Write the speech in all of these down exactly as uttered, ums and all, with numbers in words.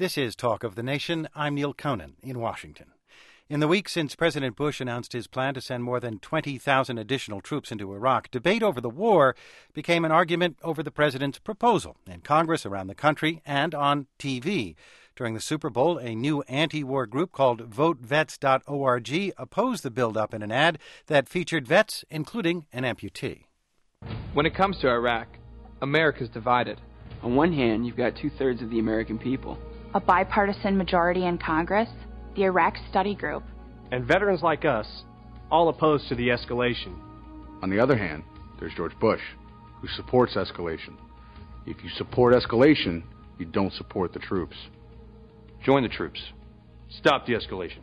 This is Talk of the Nation. I'm Neil Conan in Washington. In the week since President Bush announced his plan to send more than twenty thousand additional troops into Iraq, debate over the war became an argument over the president's proposal in Congress, around the country, and on T V. During the Super Bowl, a new anti-war group called vote vets dot org opposed the buildup in an ad that featured vets, including an amputee. When it comes to Iraq, America's divided. On one hand, you've got two-thirds of the American people. A bipartisan majority in Congress, the Iraq Study Group, and veterans like us, all opposed to the escalation. On the other hand, there's George Bush, who supports escalation. If you support escalation, you don't support the troops. Join the troops. Stop the escalation.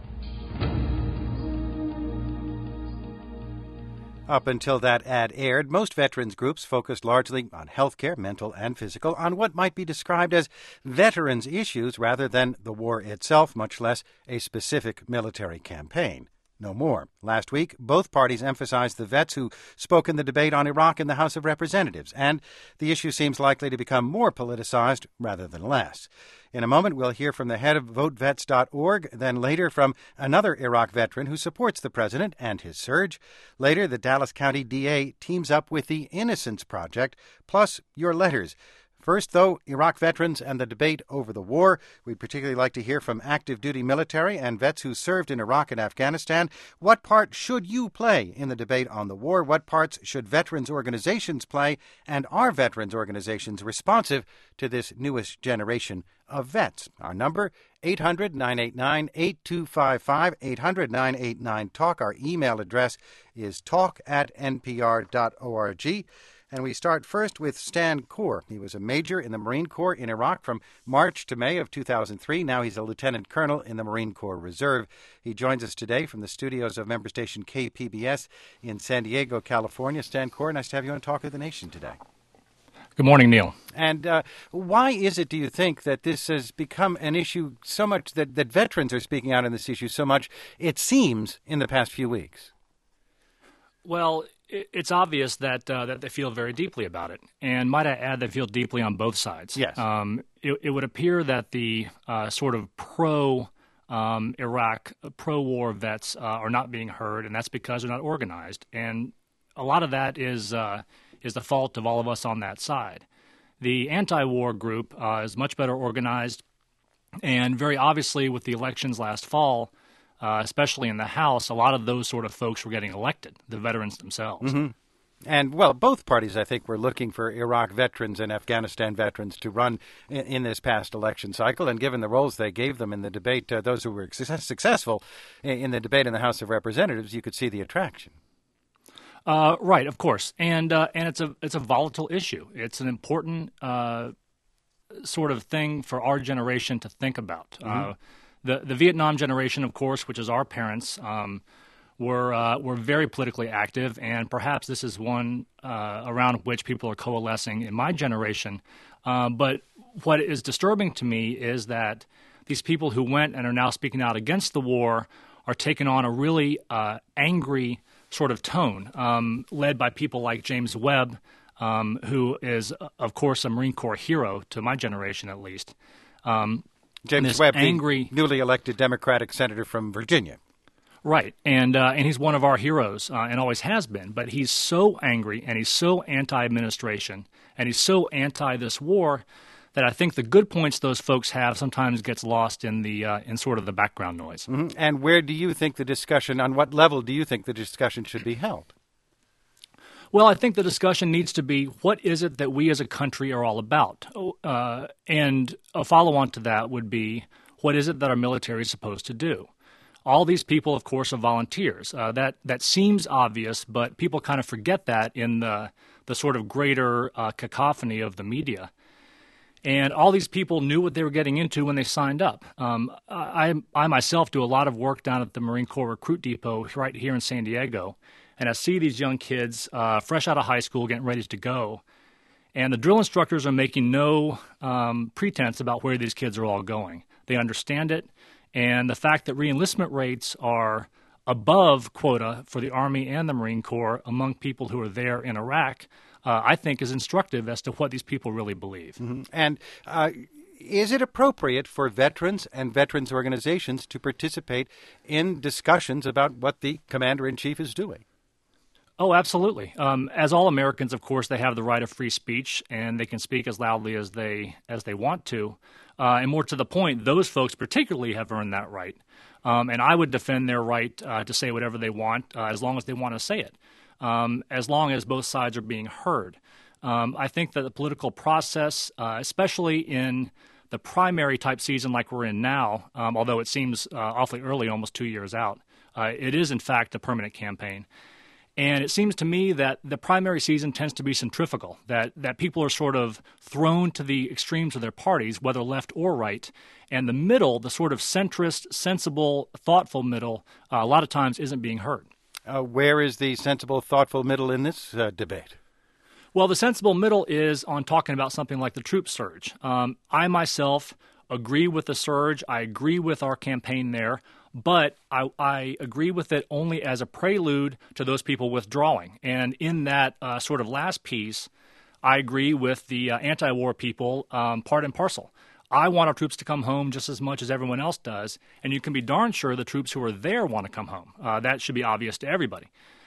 Up until that ad aired, most veterans groups focused largely on health care, mental and physical, on what might be described as veterans' issues rather than the war itself, much less a specific military campaign. No more. Last week, both parties emphasized the vets who spoke in the debate on Iraq in the House of Representatives, and the issue seems likely to become more politicized rather than less. In a moment, we'll hear from the head of vote vets dot org, then later from another Iraq veteran who supports the president and his surge. Later, the Dallas County D A teams up with the Innocence Project, plus your letters. First, though, Iraq veterans and the debate over the war. We'd particularly like to hear from active duty military and vets who served in Iraq and Afghanistan. What part should you play in the debate on the war? What parts should veterans organizations play? And are veterans organizations responsive to this newest generation of vets? Our number, eight hundred, nine eight nine, eight two five five, eight hundred, nine eight nine, talk. Our email address is talk at n p r dot org. And we start first with Stan Corr. He was a major in the Marine Corps in Iraq from March to May of two thousand three. Now he's a lieutenant colonel in the Marine Corps Reserve. He joins us today from the studios of member station K P B S in San Diego, California. Stan Corr, nice to have you on Talk of the Nation today. Good morning, Neil. And uh, why is it, do you think, that this has become an issue so much, that, that veterans are speaking out on this issue so much, it seems, in the past few weeks? Well, it's obvious that uh, that they feel very deeply about it. And might I add, they feel deeply on both sides. Yes. Um, it, it would appear that the uh, sort of pro um, Iraq, pro-war vets uh, are not being heard, and that's because they're not organized. And a lot of that is uh, is the fault of all of us on that side. The anti-war group uh, is much better organized, and very obviously with the elections last fall, Uh, especially in the House, a lot of those sort of folks were getting elected, the veterans themselves. Mm-hmm. And, well, both parties, I think, were looking for Iraq veterans and Afghanistan veterans to run in, in this past election cycle. And given the roles they gave them in the debate, uh, those who were success- successful in, in the debate in the House of Representatives, you could see the attraction. Uh, right, of course. And uh, and it's a it's a volatile issue. It's an important uh, sort of thing for our generation to think about. Mm-hmm. Uh, The the Vietnam generation, of course, which is our parents, um, were uh, were very politically active, and perhaps this is one uh, around which people are coalescing in my generation. Uh, but what is disturbing to me is that these people who went and are now speaking out against the war are taking on a really uh, angry sort of tone, um, led by people like James Webb, um, who is, of course, a Marine Corps hero to my generation, at least. Um, James Webb, angry, the newly elected Democratic senator from Virginia. Right, and uh, and he's one of our heroes, uh, and always has been. But he's so angry, and he's so anti-administration, and he's so anti this war that I think the good points those folks have sometimes gets lost in the uh, in sort of the background noise. Mm-hmm. And where do you think the discussion, on what level do you think the discussion should be held? Well, I think the discussion needs to be, what is it that we as a country are all about? Uh, and a follow-on to that would be, what is it that our military is supposed to do? All these people, of course, are volunteers. Uh, that that seems obvious, but people kind of forget that in the, the sort of greater uh, cacophony of the media. And all these people knew what they were getting into when they signed up. Um, I, I myself do a lot of work down at the Marine Corps Recruit Depot right here in San Diego. And I see these young kids uh, fresh out of high school getting ready to go. And the drill instructors are making no um, pretense about where these kids are all going. They understand it. And the fact that reenlistment rates are above quota for the Army and the Marine Corps among people who are there in Iraq, uh, I think is instructive as to what these people really believe. Mm-hmm. And uh, is it appropriate for veterans and veterans organizations to participate in discussions about what the commander-in-chief is doing? Oh, absolutely. Um, as all Americans, of course, they have the right of free speech, and they can speak as loudly as they as they want to. Uh, and more to the point, those folks particularly have earned that right. Um, and I would defend their right uh, to say whatever they want, uh, as long as they want to say it, um, as long as both sides are being heard. Um, I think that the political process, uh, especially in the primary type season like we're in now, um, although it seems uh, awfully early, almost two years out, uh, it is in fact a permanent campaign. And it seems to me that the primary season tends to be centrifugal, that, that people are sort of thrown to the extremes of their parties, whether left or right. And the middle, the sort of centrist, sensible, thoughtful middle, uh, a lot of times isn't being heard. Uh, where is the sensible, thoughtful middle in this uh, debate? Well, the sensible middle is on talking about something like the troop surge. Um, I myself agree with the surge. I agree with our campaign there. But I, I agree with it only as a prelude to those people withdrawing. And in that uh, sort of last piece, I agree with the uh, anti-war people um, part and parcel. I want our troops to come home just as much as everyone else does, and you can be darn sure the troops who are there want to come home. Uh, that should be obvious to everybody.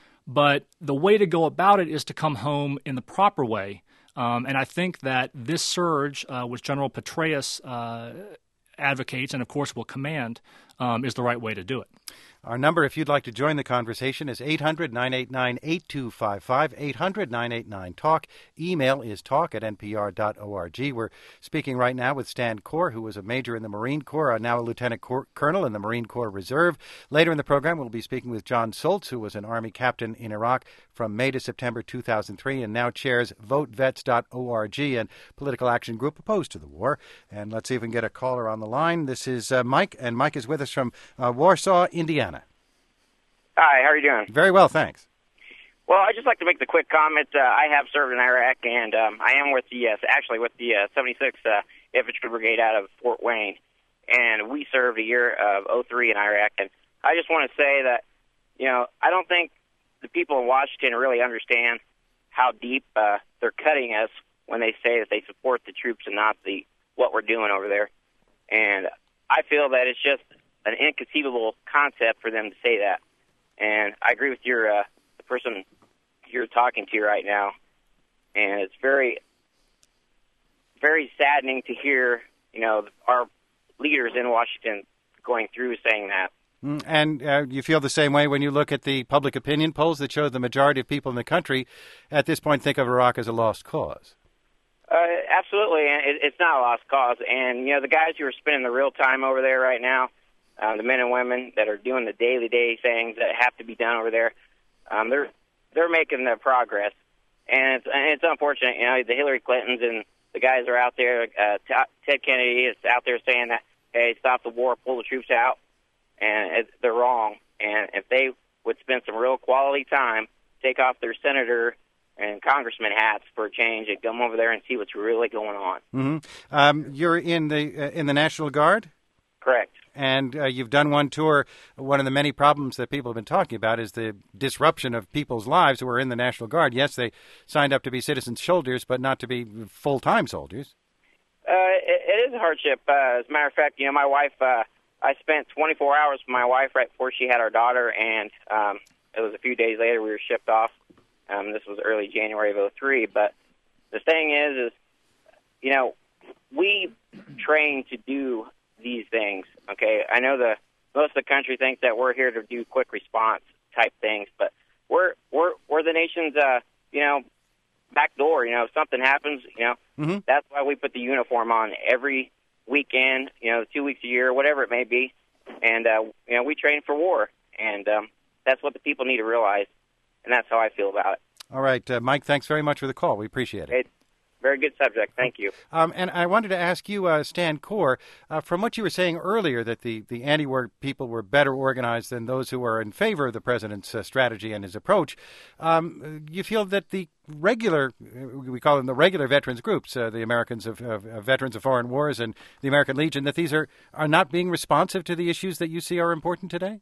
But the way to go about it is to come home in the proper way. Um, and I think that this surge, uh, which General Petraeus uh, advocates and, of course, will command, um, is the right way to do it. Our number, if you'd like to join the conversation, is eight hundred, nine eight nine, eight two five five, eight hundred, nine eight nine, talk. Email is talk at n p r dot org. We're speaking right now with Stan Corr, who was a major in the Marine Corps, uh, now a lieutenant cor- colonel in the Marine Corps Reserve. Later in the program, we'll be speaking with John Soltz, who was an Army captain in Iraq from May to September two thousand three and now chairs vote vets dot org, and political action group opposed to the war. And let's see if we can get a caller on the line. This is uh, Mike, and Mike is with us from uh, Warsaw, Indiana. Hi, how are you doing? Very well, thanks. Well, I'd just like to make the quick comment. Uh, I have served in Iraq, and um, I am with the, uh, actually with the uh, seventy-sixth uh, Infantry Brigade out of Fort Wayne, and we served a year of oh three in Iraq. And I just want to say that, you know, I don't think the people in Washington really understand how deep uh, they're cutting us when they say that they support the troops and not the what we're doing over there. And I feel that it's just an inconceivable concept for them to say that. And I agree with your uh, the person you're talking to right now, and it's very, very saddening to hear, you know, our leaders in Washington going through saying that. And uh, you feel the same way when you look at the public opinion polls that show the majority of people in the country at this point think of Iraq as a lost cause? Uh, absolutely, and it, it's not a lost cause. And, you know, the guys who are spending the real time over there right now, Uh, the men and women that are doing the daily-day things that have to be done over there, um, they're they're making the progress, and it's, and it's unfortunate. You know, the Hillary Clintons and the guys are out there. Uh, t- Ted Kennedy is out there saying that, hey, stop the war, pull the troops out, and it, they're wrong. And if they would spend some real quality time, take off their senator and congressman hats for a change, and come over there and see what's really going on. Mm-hmm. Um, you're in the uh, in the National Guard? Correct. And uh, you've done one tour. One of the many problems that people have been talking about is the disruption of people's lives who are in the National Guard. Yes, they signed up to be citizen soldiers, but not to be full-time soldiers. Uh, it, it is a hardship. Uh, as a matter of fact, you know, my wife, uh, I spent twenty-four hours with my wife right before she had our daughter, and um, it was a few days later we were shipped off. Um, this was early January of oh three. But the thing is, is, you know, we train to do these things, okay? I know the most of the country thinks that we're here to do quick response type things, but we're we're we're the nation's uh, you know, back door. You know, if something happens, you know, mm-hmm. That's why we put the uniform on every weekend, you know, two weeks a year, whatever it may be, and uh, you know, we train for war, and um, that's what the people need to realize, and that's how I feel about it. All right, uh, Mike, thanks very much for the call. We appreciate it. It's very good subject. Thank you. Um, and I wanted to ask you, uh, Stan Corr, uh, from what you were saying earlier, that the, the anti-war people were better organized than those who were in favor of the president's uh, strategy and his approach. Um, you feel that the regular, we call them the regular veterans groups, uh, the Americans of, of, of Veterans of Foreign Wars and the American Legion, that these are, are not being responsive to the issues that you see are important today?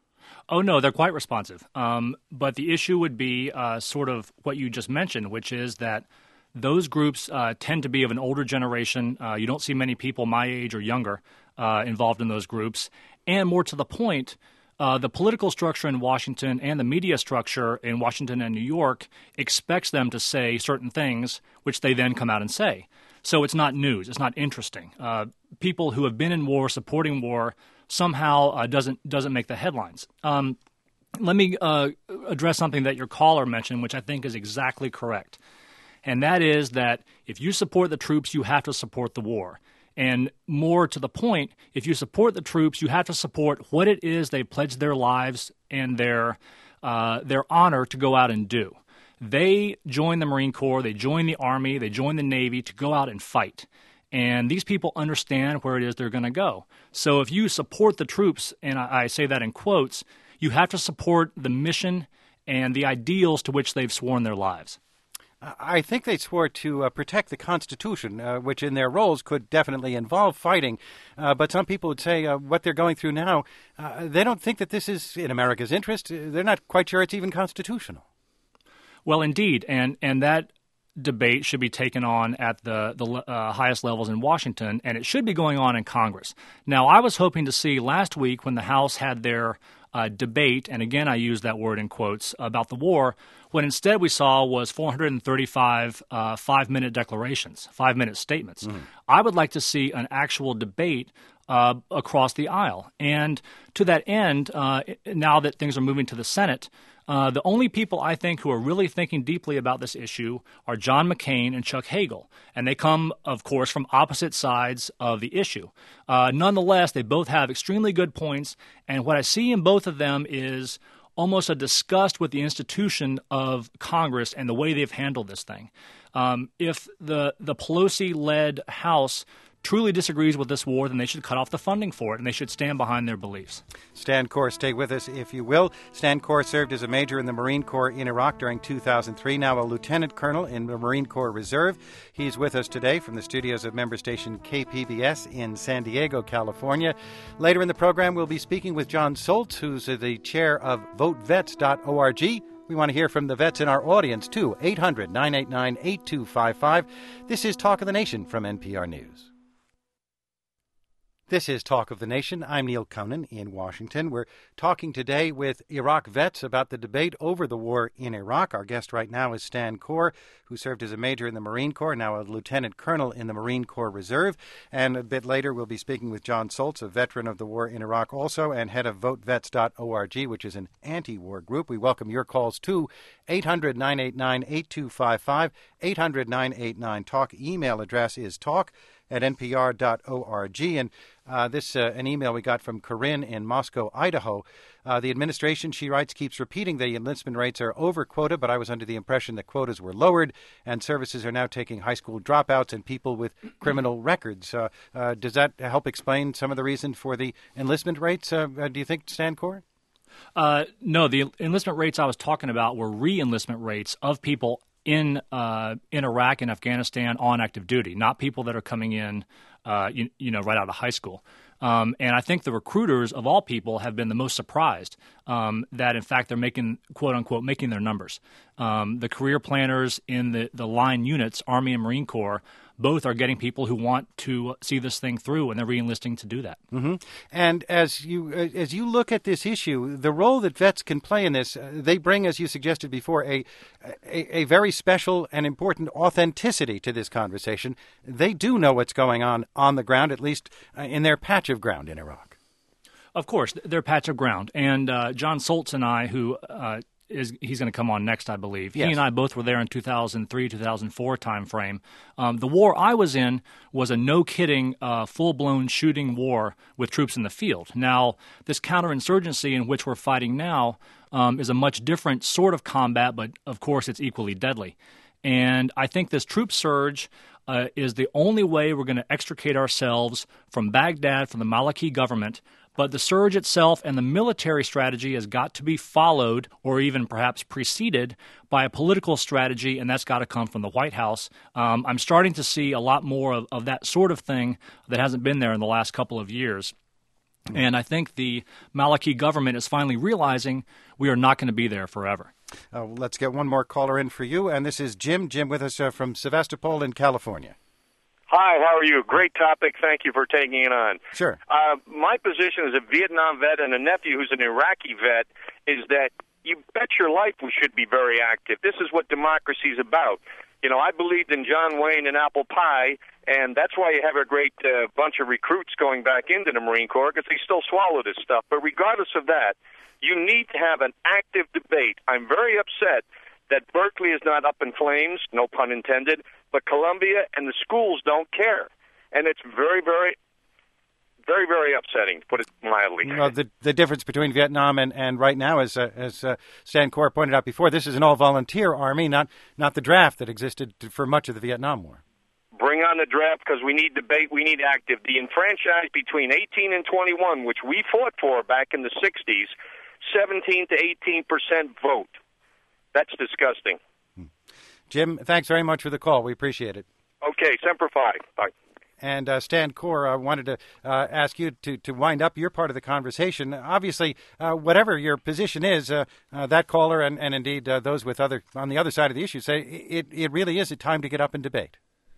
Oh, no, they're quite responsive. Um, but the issue would be uh, sort of what you just mentioned, which is that those groups uh, tend to be of an older generation. Uh, you don't see many people my age or younger uh, involved in those groups. And more to the point, uh, the political structure in Washington and the media structure in Washington and New York expects them to say certain things, which they then come out and say. So it's not news. It's not interesting. Uh, people who have been in war, supporting war, somehow uh, doesn't doesn't make the headlines. Um, let me uh, address something that your caller mentioned, which I think is exactly correct. And that is that if you support the troops, you have to support the war. And more to the point, if you support the troops, you have to support what it is they pledged their lives and their uh, their honor to go out and do. They joined the Marine Corps, they joined the Army, they joined the Navy to go out and fight. And these people understand where it is they're going to go. So if you support the troops, and I, I say that in quotes, you have to support the mission and the ideals to which they've sworn their lives. I think they swore to uh, protect the Constitution, uh, which in their roles could definitely involve fighting. Uh, but some people would say uh, what they're going through now, uh, they don't think that this is in America's interest. They're not quite sure it's even constitutional. Well, indeed, and and that debate should be taken on at the, the uh, highest levels in Washington, and it should be going on in Congress. Now, I was hoping to see last week when the House had their uh, debate, and again I use that word in quotes, about the war, what instead we saw was four hundred thirty-five uh, five-minute declarations, five-minute statements. Mm. I would like to see an actual debate uh, across the aisle. And to that end, uh, now that things are moving to the Senate, Uh, the only people I think who are really thinking deeply about this issue are John McCain and Chuck Hagel. And they come, of course, from opposite sides of the issue. Uh, nonetheless, they both have extremely good points. And what I see in both of them is almost a disgust with the institution of Congress and the way they've handled this thing. Um, if the, the Pelosi-led House truly disagrees with this war, then they should cut off the funding for it, and they should stand behind their beliefs. Stan Corr, stay with us if you will. Stan Corr served as a major in the Marine Corps in Iraq during two thousand three, now a lieutenant colonel in the Marine Corps Reserve. He's with us today from the studios of member station K P B S in San Diego, California. Later in the program, we'll be speaking with John Soltz, who's the chair of vote vets dot org. We want to hear from the vets in our audience, too. eight hundred, nine eight nine, eight two five five. This is Talk of the Nation from N P R News. This is Talk of the Nation. I'm Neil Conan in Washington. We're talking today with Iraq vets about the debate over the war in Iraq. Our guest right now is Stan Corr, who served as a major in the Marine Corps, now a lieutenant colonel in the Marine Corps Reserve. And a bit later, we'll be speaking with John Soltz, a veteran of the war in Iraq also, and head of vote vets dot org, which is an anti-war group. We welcome your calls, too. eight hundred, nine eight nine, eight two five five, eight hundred, nine eight nine, talk. Email address is talk at n p r dot org. And uh, this, uh, an email we got from Corinne in Moscow, Idaho. Uh, the administration, she writes, keeps repeating the enlistment rates are over quota, but I was under the impression that quotas were lowered and services are now taking high school dropouts and people with criminal records. Uh, uh, does that help explain some of the reason for the enlistment rates, uh, uh, do you think, Stan Corr? Uh, no, the enlistment rates I was talking about were re-enlistment rates of people in uh, in Iraq and Afghanistan on active duty, not people that are coming in, uh, you, you know, right out of high school. Um, and I think the recruiters of all people have been the most surprised um, that, in fact, they're making, quote unquote, making their numbers. Um, the career planners in the, the line units, Army and Marine Corps, both are getting people who want to see this thing through, and they're re-enlisting to do that. Mm-hmm. And as you as you look at this issue, the role that vets can play in this, uh, they bring, as you suggested before, a, a a very special and important authenticity to this conversation. They do know what's going on on the ground, at least uh, in their patch of ground in Iraq. Of course, their patch of ground. And uh, John Soltz and I, who uh, is he's going to come on next, I believe. Yes. He and I both were there in two thousand three, two thousand four time frame. Um, the war I was in was a no-kidding, uh, full-blown shooting war with troops in the field. Now, this counterinsurgency in which we're fighting now um, is a much different sort of combat, but of course it's equally deadly. And I think this troop surge uh, is the only way we're going to extricate ourselves from Baghdad, from the Maliki government. But the surge itself and the military strategy has got to be followed or even perhaps preceded by a political strategy, and that's got to come from the White House. Um, I'm starting to see a lot more of, of that sort of thing that hasn't been there in the last couple of years. And I think the Maliki government is finally realizing we are not going to be there forever. Uh, let's get one more caller in for you, and this is Jim. Jim with us uh, from Sevastopol in California. Hi, how are you? Great topic. Thank you for taking it on. Sure. Uh, my position as a Vietnam vet and a nephew who's an Iraqi vet is that you bet your life we should be very active. This is what democracy is about. You know, I believed in John Wayne and apple pie, and that's why you have a great uh, bunch of recruits going back into the Marine Corps, because they still swallow this stuff. But regardless of that, you need to have an active debate. I'm very upset that Berkeley is not up in flames, no pun intended, but Columbia and the schools don't care. And it's very, very, very, very upsetting, to put it mildly. You know, the, the difference between Vietnam and, and right now, is, uh, as uh, Stan Corr pointed out before, this is an all-volunteer army, not, not the draft that existed for much of the Vietnam War. Bring on the draft, because we need debate, we need active. The enfranchised between eighteen and twenty-one, which we fought for back in the sixties, seventeen to eighteen percent vote. That's disgusting. Jim, thanks very much for the call. We appreciate it. Okay, Semper Fi. Bye. And uh, Stan Corr, I uh, wanted to uh, ask you to, to wind up your part of the conversation. Obviously, uh, whatever your position is, uh, uh, that caller and, and indeed uh, those with other on the other side of the issue say it, it really is a time to get up and debate.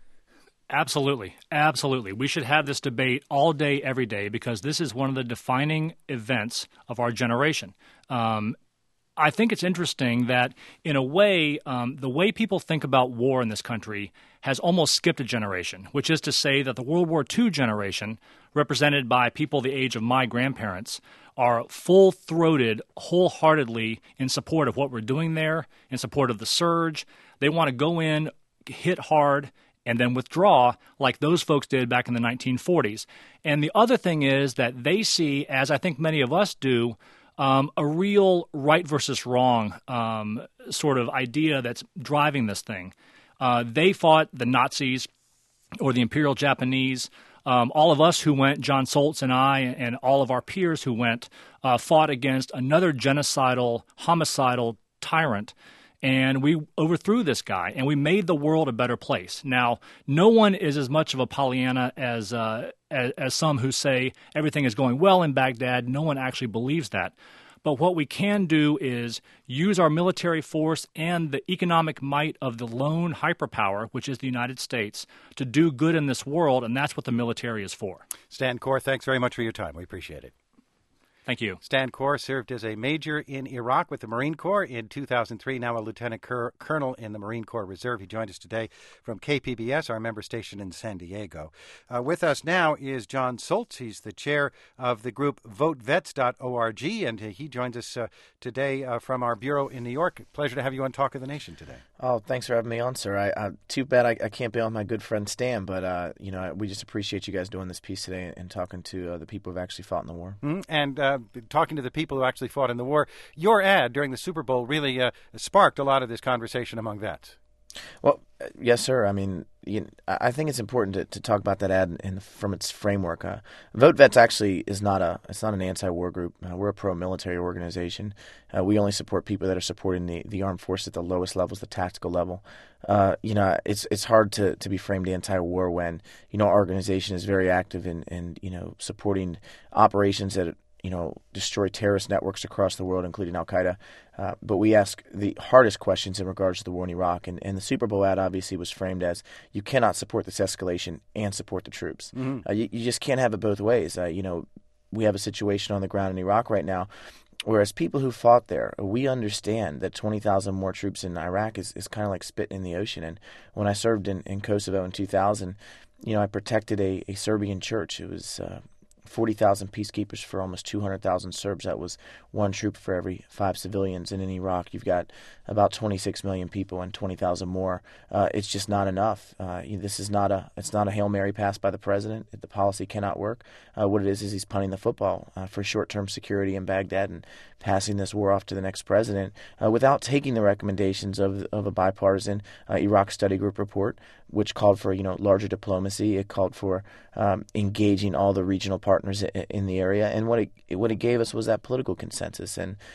Absolutely. Absolutely. We should have this debate all day, every day, because this is one of the defining events of our generation. Um, I think it's interesting that, in a way, um, the way people think about war in this country has almost skipped a generation, which is to say that the World War Two generation, represented by people the age of my grandparents, are full-throated, wholeheartedly in support of what we're doing there, in support of the surge. They want to go in, hit hard, and then withdraw like those folks did back in the nineteen forties. And the other thing is that they see, as I think many of us do, Um, a real right versus wrong um, sort of idea that's driving this thing. Uh, they fought the Nazis or the Imperial Japanese. Um, all of us who went, John Soltz and I, and all of our peers who went, uh, fought against another genocidal, homicidal tyrant. And we overthrew this guy, and we made the world a better place. Now, no one is as much of a Pollyanna as, uh, as as some who say everything is going well in Baghdad. No one actually believes that. But what we can do is use our military force and the economic might of the lone hyperpower, which is the United States, to do good in this world, and that's what the military is for. Stan Corr, thanks very much for your time. We appreciate it. Thank you. Stan Corr served as a major in Iraq with the Marine Corps in two thousand three, now a lieutenant cur- colonel in the Marine Corps Reserve. He joined us today from K P B S, our member station in San Diego. Uh, with us now is John Soltz. He's the chair of the group vote vets dot org, and uh, he joins us uh, today uh, from our bureau in New York. Pleasure to have you on Talk of the Nation today. Oh, thanks for having me on, sir. I, I, too bad I, I can't be on my good friend Stan, but uh, you know, we just appreciate you guys doing this piece today and, and talking to uh, the people who've actually fought in the war. Mm-hmm. And uh, talking to the people who actually fought in the war. Your ad during the Super Bowl really uh, sparked a lot of this conversation among vets. Well, yes, sir. I mean, you, I think it's important to, to talk about that ad in, from its framework. Uh, Vote Vets actually is not a it's not an anti-war group. Uh, we're a pro-military organization. Uh, we only support people that are supporting the, the armed force at the lowest levels, the tactical level. Uh, you know, it's it's hard to, to be framed anti-war when you know our organization is very active in, in you know supporting operations that you know, destroy terrorist networks across the world, including Al-Qaeda. Uh, but we ask the hardest questions in regards to the war in Iraq. And, and the Super Bowl ad obviously was framed as you cannot support this escalation and support the troops. Mm-hmm. Uh, you, you just can't have it both ways. Uh, you know, we have a situation on the ground in Iraq right now, whereas people who fought there, we understand that twenty thousand more troops in Iraq is, is kind of like spit in the ocean. And when I served in, in Kosovo in two thousand, you know, I protected a, a Serbian church. It was uh, forty thousand peacekeepers for almost two hundred thousand Serbs. That was one troop for every five civilians. And in Iraq, you've got about twenty-six million people and twenty thousand more. Uh, it's just not enough. Uh, this is not a it's not a Hail Mary pass by the president. The policy cannot work. Uh, what it is is he's punting the football uh, for short-term security in Baghdad and passing this war off to the next president uh, without taking the recommendations of of a bipartisan uh, Iraq study group report, which called for you know larger diplomacy. It called for um, engaging all the regional partners in the area, and what it what it gave us was that political consensus. And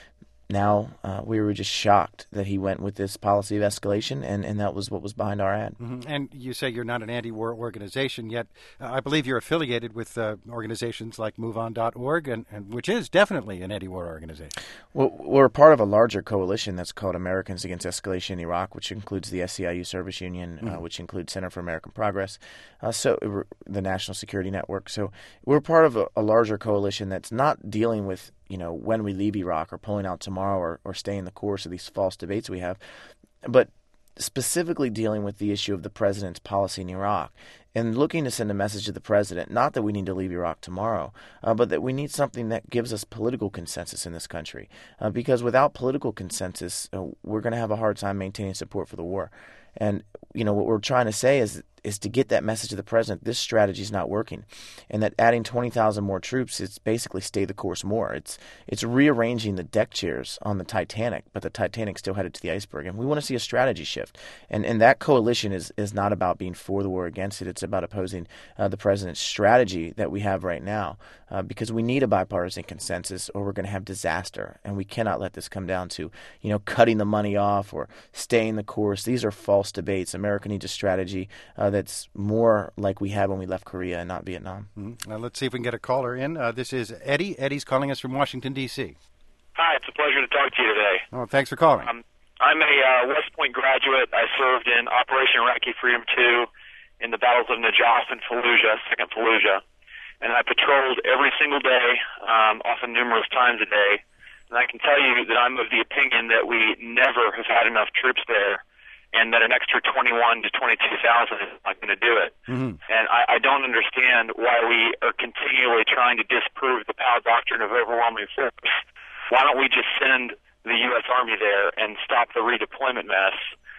now uh, we were just shocked that he went with this policy of escalation, and, and that was what was behind our ad. Mm-hmm. And you say you're not an anti-war organization, yet uh, I believe you're affiliated with uh, organizations like move on dot org, and, and which is definitely an anti-war organization. Well, we're part of a larger coalition that's called Americans Against Escalation in Iraq, which includes the S C I U Service Union, mm-hmm. uh, which includes Center for American Progress, uh, so uh, the National Security Network. So we're part of a, a larger coalition that's not dealing with, you know, when we leave Iraq or pulling out tomorrow or, or staying the course of these false debates we have, but specifically dealing with the issue of the president's policy in Iraq and looking to send a message to the president, not that we need to leave Iraq tomorrow, uh, but that we need something that gives us political consensus in this country. Uh, because without political consensus, uh, we're going to have a hard time maintaining support for the war. And, you know, what we're trying to say is is to get that message to the president, this strategy is not working, and that adding twenty thousand more troops is basically stay the course more. It's it's rearranging the deck chairs on the Titanic, but the Titanic's still headed to the iceberg, and we want to see a strategy shift. And and that coalition is, is not about being for the war or against it. It's about opposing uh, the president's strategy that we have right now, uh, because we need a bipartisan consensus or we're going to have disaster, and we cannot let this come down to, you know, cutting the money off or staying the course. These are false debates. America needs a strategy uh, that's more like we had when we left Korea and not Vietnam. Mm-hmm. Uh, let's see if we can get a caller in. Uh, this is Eddie. Eddie's calling us from Washington, D C Hi, it's a pleasure to talk to you today. Oh, thanks for calling. Um, I'm a uh, West Point graduate. I served in Operation Iraqi Freedom two in the battles of Najaf and Fallujah, Second Fallujah. And I patrolled every single day, um, often numerous times a day. And I can tell you that I'm of the opinion that we never have had enough troops there, and that an extra twenty-one to twenty-two thousand is not going to do it. Mm-hmm. And I, I don't understand why we are continually trying to disprove the Powell Doctrine of overwhelming force. Why don't we just send the U S Army there and stop the redeployment mess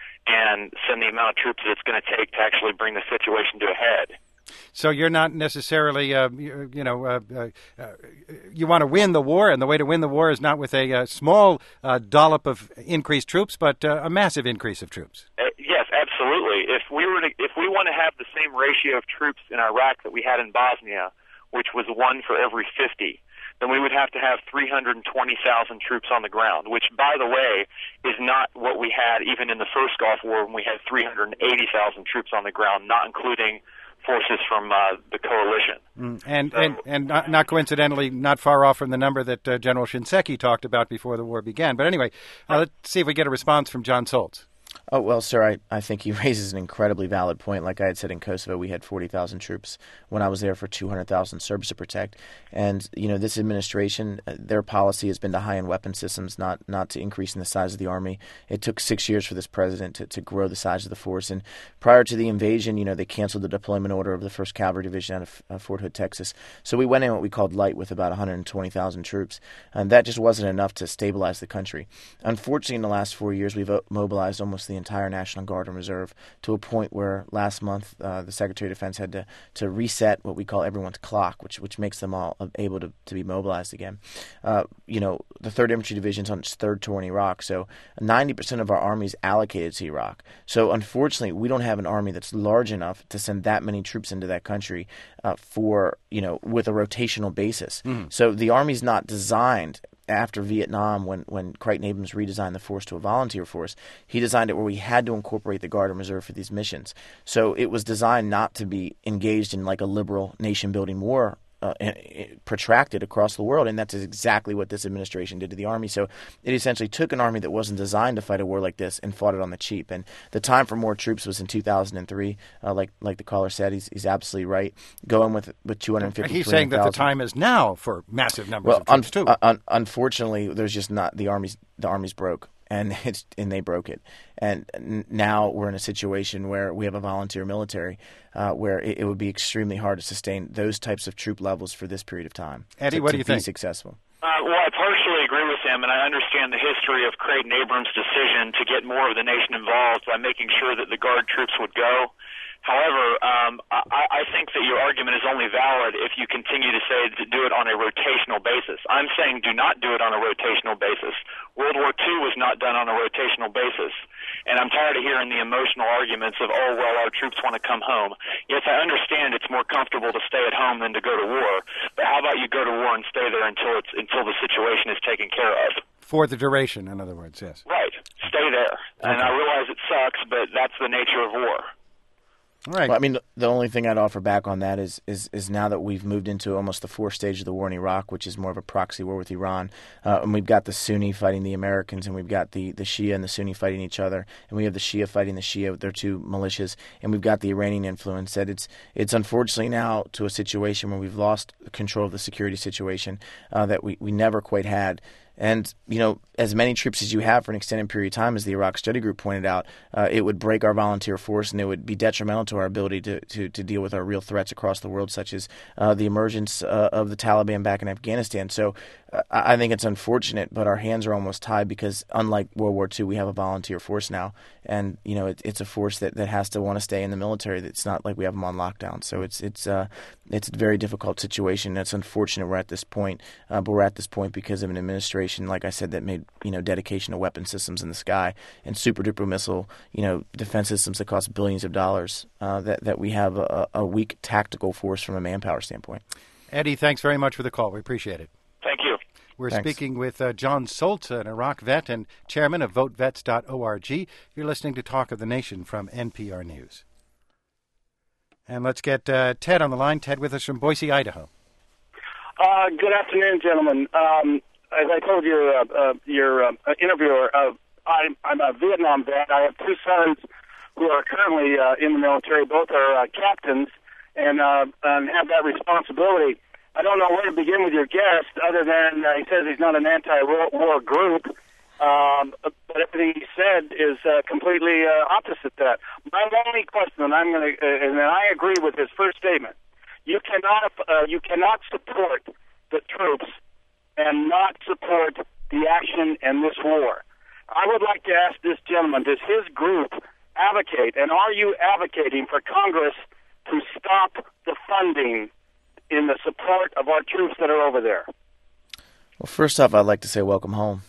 and send the amount of troops that it's going to take to actually bring the situation to a head? So you're not necessarily, uh, you, you know, uh, uh, uh, you want to win the war, and the way to win the war is not with a uh, small uh, dollop of increased troops, but uh, a massive increase of troops. Uh, yes, absolutely. If we were to, if we want to have the same ratio of troops in Iraq that we had in Bosnia, which was one for every fifty, then we would have to have three hundred twenty thousand troops on the ground, which, by the way, is not what we had even in the first Gulf War when we had three hundred eighty thousand troops on the ground, not including forces from uh, the coalition. Mm, and, so, and and not, not coincidentally, not far off from the number that uh, General Shinseki talked about before the war began. But anyway, uh, let's see if we get a response from John Soltz. Oh, well, sir, I, I think he raises an incredibly valid point. Like I had said in Kosovo, we had forty thousand troops when I was there for two hundred thousand Serbs to protect. And, you know, this administration, uh, their policy has been to high-end weapon systems, not not to increase in the size of the army. It took six years for this president to, to grow the size of the force. And prior to the invasion, you know, they canceled the deployment order of the first Cavalry Division out of uh, Fort Hood, Texas. So we went in what we called light with about one hundred twenty thousand troops. And that just wasn't enough to stabilize the country. Unfortunately, in the last four years, we've mobilized almost the entire National Guard and Reserve to a point where last month uh, the Secretary of Defense had to, to reset what we call everyone's clock, which which makes them all able to, to be mobilized again. Uh, you know, the third Infantry Division's on its third tour in Iraq, so ninety percent of our army is allocated to Iraq. So unfortunately, we don't have an army that's large enough to send that many troops into that country uh, for, you know, with a rotational basis. Mm. So the army's not designed. After Vietnam, when, when Crichton Abrams redesigned the force to a volunteer force, he designed it where we had to incorporate the Guard and Reserve for these missions. So it was designed not to be engaged in like a liberal nation-building war uh, protracted across the world, and that's exactly what this administration did to the Army. So it essentially took an army that wasn't designed to fight a war like this and fought it on the cheap. And the time for more troops was in two thousand three, uh, like like the caller said. He's, he's absolutely right. Going with with two hundred fifty. He's saying that the time is now for massive numbers well, of troops un- too. Un- unfortunately, there's just not the army's the army's broke. And it's and they broke it, and now we're in a situation where we have a volunteer military, uh, where it, it would be extremely hard to sustain those types of troop levels for this period of time. Eddie, to, what to do you be think? Successful. Uh, well, I partially agree with him, and I understand the history of Crichton Abrams' decision to get more of the nation involved by making sure that the Guard troops would go. However, um, I, I think that your argument is only valid if you continue to say to do it on a rotational basis. I'm saying do not do it on a rotational basis. World War Two was not done on a rotational basis. And I'm tired of hearing the emotional arguments of, oh, well, our troops want to come home. Yes, I understand it's more comfortable to stay at home than to go to war. But how about you go to war and stay there until it's until the situation is taken care of? For the duration, in other words, yes. Right. Stay there. Okay. And I realize it sucks, but that's the nature of war. Right. Well, I mean, the only thing I'd offer back on that is, is is now that we've moved into almost the fourth stage of the war in Iraq, which is more of a proxy war with Iran, uh, and we've got the Sunni fighting the Americans, and we've got the, the Shia and the Sunni fighting each other, and we have the Shia fighting the Shia with their two militias, and we've got the Iranian influence. That it's it's unfortunately now to a situation where we've lost control of the security situation uh, that we, we never quite had. And, you know, as many troops as you have for an extended period of time, as the Iraq Study Group pointed out, uh, it would break our volunteer force and it would be detrimental to our ability to, to, to deal with our real threats across the world, such as uh, the emergence uh, of the Taliban back in Afghanistan. So uh, I think it's unfortunate, but our hands are almost tied because unlike World War Two, we have a volunteer force now. And, you know, it, it's a force that, that has to want to stay in the military. It's not like we have them on lockdown. So it's it's uh, it's a very difficult situation. It's unfortunate we're at this point, uh, but we're at this point because of an administration, like I said, that made, you know, dedication to weapon systems in the sky and super duper missile, you know, defense systems that cost billions of dollars, uh, that, that we have a, a weak tactical force from a manpower standpoint. Eddie, thanks very much for the call. We appreciate it. Thank you. We're Thanks. speaking with uh, John Soltz, an Iraq vet and chairman of vote vets dot org. You're listening to Talk of the Nation from N P R News. And let's get uh, Ted on the line. Ted with us from Boise, Idaho. Uh, good afternoon, gentlemen. Um, as I told your uh, uh, your uh, interviewer, uh, I'm, I'm a Vietnam vet. I have two sons who are currently uh, in the military. Both are uh, captains and, uh, and have that responsibility. I don't know where to begin with your guest, other than uh, he says he's not an anti-war group. Um, but everything he said is uh, completely uh, opposite that. My only question, and I'm going to, uh, and I agree with his first statement. You cannot, uh, you cannot support the troops and not support the action in this war. I would like to ask this gentleman: does his group advocate, and are you advocating for Congress to stop the funding in the support of our troops that are over there? Well, first off, I'd like to say welcome home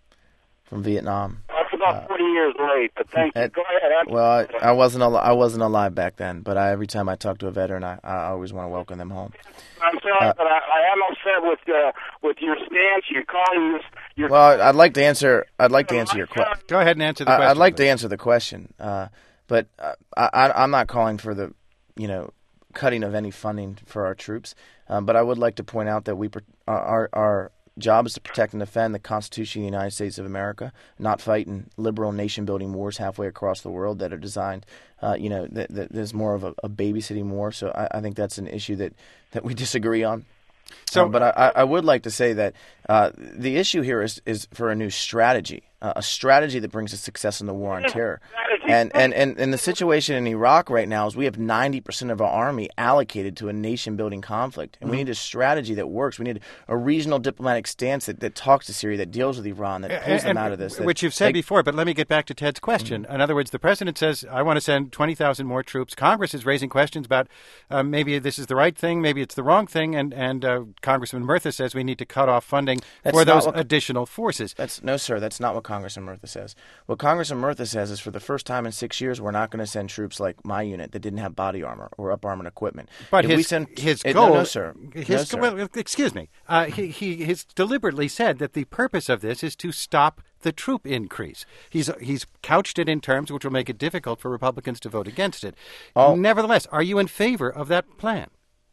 from Vietnam. That's about uh, forty years late, but thank you. Go ahead. Answer. Well, I, I wasn't al- I wasn't alive back then, but I, every time I talk to a veteran, I, I always want to welcome them home. I'm sorry, uh, but I, I am upset with uh, with your stance. You're calling this. You're well, I'd like to answer. I'd like to answer your question. Go ahead and answer the question. I, I'd like please. to answer the question, uh, but uh, I, I'm not calling for the, you know, cutting of any funding for our troops. Um, but I would like to point out that we our our job is to protect and defend the Constitution of the United States of America, not fight in liberal nation-building wars halfway across the world that are designed, uh, you know, that, that there's more of a, a babysitting war. So I, I think that's an issue that, that we disagree on. So, uh, but I, I would like to say that uh, the issue here is, is for a new strategy, uh, a strategy that brings us success in the war on terror. And, and, and, and the situation in Iraq right now is we have ninety percent of our army allocated to a nation-building conflict. And we need a strategy that works. We need a regional diplomatic stance that, that talks to Syria, that deals with Iran, that pulls and, them out of this. That, which you've said like, before, but let me get back to Ted's question. Mm-hmm. In other words, the president says, I want to send twenty thousand more troops. Congress is raising questions about uh, maybe this is the right thing, maybe it's the wrong thing, and, and uh, Congressman Murtha says we need to cut off funding that's for those what, additional forces. That's No, sir, that's not what Congressman Murtha says. What Congressman Murtha says is for the first time in six years, we're not going to send troops like my unit that didn't have body armor or up armored equipment. But if his, we send, his it, goal, no, no, sir. His, no, sir. Well, excuse me. Uh, he, he has deliberately said that the purpose of this is to stop the troop increase. He's he's couched it in terms which will make it difficult for Republicans to vote against it. Oh. Nevertheless, are you in favor of that plan?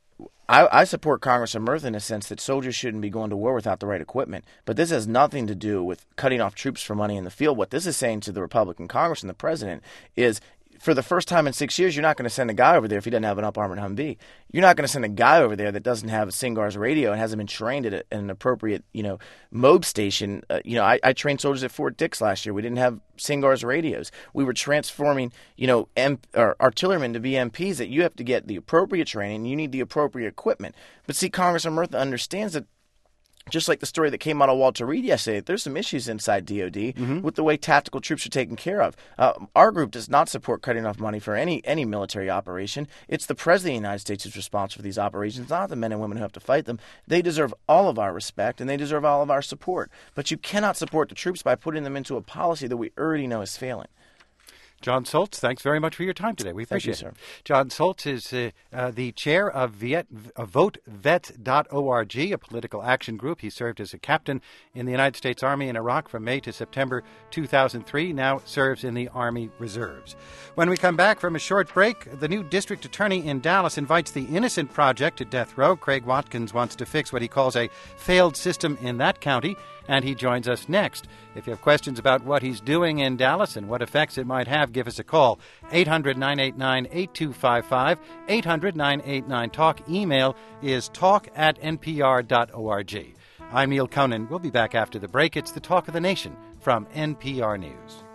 I, I support Congressman Murtha in the sense that soldiers shouldn't be going to war without the right equipment. But this has nothing to do with cutting off troops for money in the field. What this is saying to the Republican Congress and the president is, for the first time in six years, you're not going to send a guy over there if he doesn't have an up-armored Humvee. You're not going to send a guy over there that doesn't have a SINGAR's radio and hasn't been trained at, a, at an appropriate, you know, MOB station. Uh, you know, I, I trained soldiers at Fort Dix last year. We didn't have SINGAR's radios. We were transforming, you know, M- or artillerymen to be M Ps. That you have to get the appropriate training. You need the appropriate equipment. But see, Congressman Murtha understands that. Just like the story that came out of Walter Reed yesterday, there's some issues inside D O D mm-hmm. with the way tactical troops are taken care of. Uh, our group does not support cutting off money for any any military operation. It's the President of the United States who's responsible for these operations, not the men and women who have to fight them. They deserve all of our respect, and they deserve all of our support. But you cannot support the troops by putting them into a policy that we already know is failing. John Soltz, thanks very much for your time today. We appreciate Thank you, it. sir. John Soltz is uh, uh, the chair of Viet, uh, vote vets dot org, a political action group. He served as a captain in the United States Army in Iraq from May to September two thousand three, now serves in the Army Reserves. When we come back from a short break, the new district attorney in Dallas invites the Innocent Project to death row. Craig Watkins wants to fix what he calls a failed system in that county, and he joins us next. If you have questions about what he's doing in Dallas and what effects it might have, give us a call. eight hundred, nine eight nine, eight two five five, eight hundred, nine eight nine, talk. Email is talk at n p r dot org. I'm Neil Conan. We'll be back after the break. It's the Talk of the Nation from N P R News.